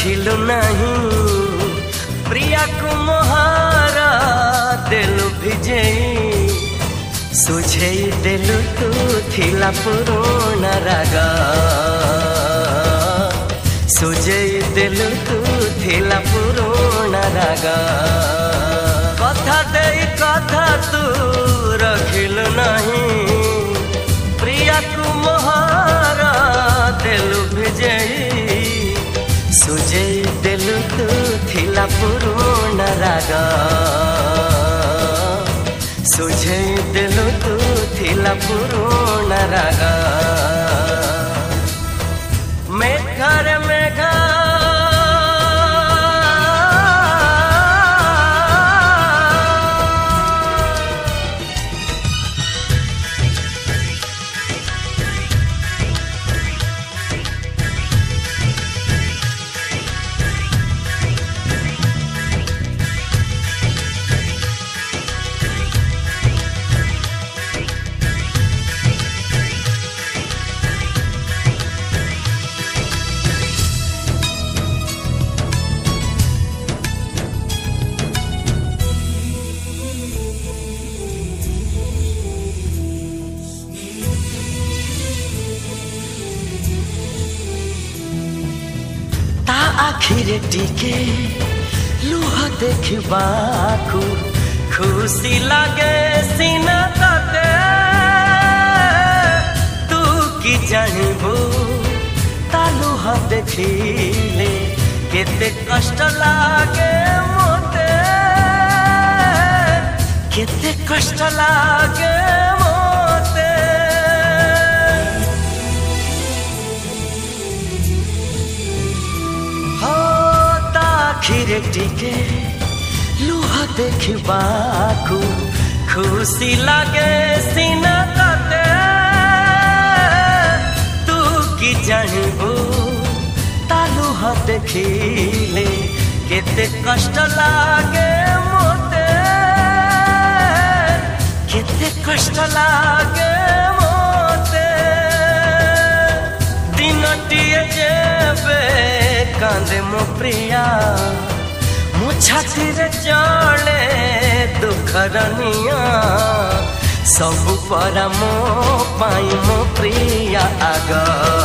रखिलु नहीं प्रिया को मोहारा देलु भिजेई सुझेई देलु तू थिला पुराना रागा सुझेई देलु तू थिला पुराना रागा कथा देई कथा तू रखिलु नहीं प्रिया को मोहारा देलु भिजेई सुझेई देलु तू थिला पुराना रागा सुझेई देलु तू थिला पुराना रागा मेघा रे मेघा आखिरे टिके लुह देखबाकू खुशी लागे सीना ताते तू की जानबू ता लुह देखिले केते कष्ट लागे मोते केते कष्ट लागे मोते आखिरे टिके लुह देखबाकू खुशी लागे सीना ताते तू की जानबू ता लुह देखिले केते कष्ट लागे मोते केते कष्ट लागे मोते दिनटिए जेबे कांदे मो प्रिया मो छाती रे चले दुखरनिया सब परा मो पाई मो प्रिया आगा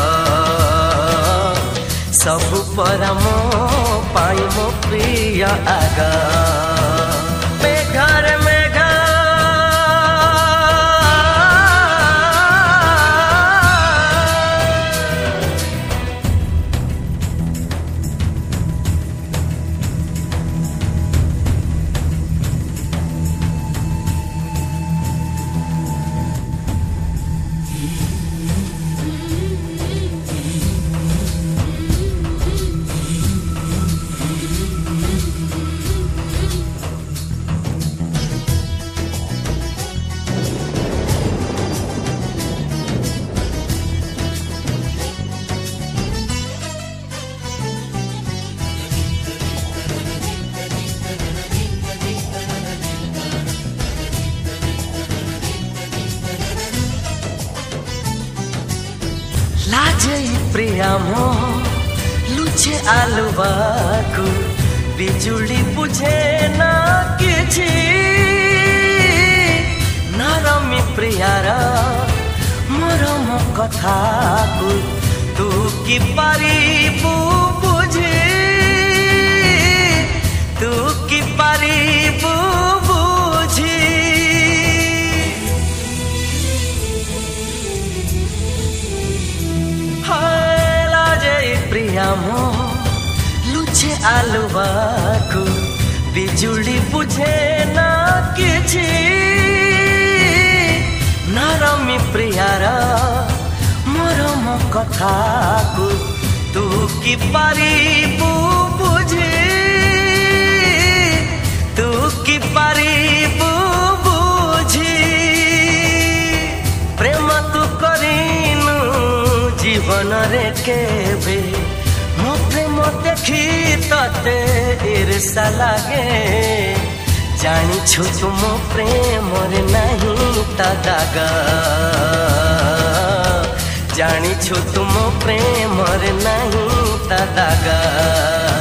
सब परा मो पाई मो प्रिया आगा मेघा रे मेघा लाजे प्रिया मो लुचे आलुवाकू बिजुली बुझे ना किछि नरमी प्रियारा मरम कथाकू तू की पारिबू बुझी तू की पारिबू बुझी प्रिया मो लुचे आलुवाकू बिजुली बुझे ना किछि नरमी प्रियारा मरम कथाकू तू की पारिबू बुझी तू की पारिबू बुझी प्रेम तू करिनु जीवन रे केबे मो प्रेम देखी तते ईर्षा लागे जानिछु तुम प्रेम रे नहीं ता दागा जानिछु तुम प्रेम रे नहीं ता दागा।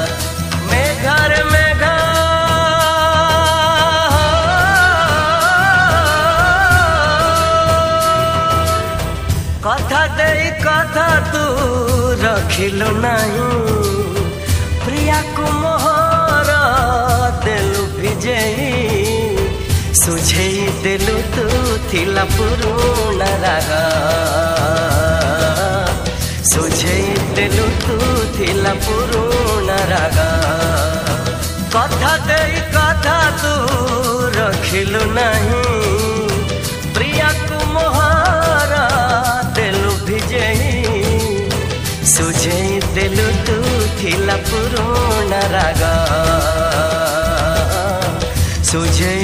रखिलु नहीं प्रिया को मोहर देलु भिजेई सुझेई देलु तू थिला पुरुना राग सुझेई देलु तू थिला पुरुना राग कथा देई कथा तू रखिलु नहीं प्रिया को मोहर देलु भिजेई सुझेई देलु तू थिला पुरुना राग सुझे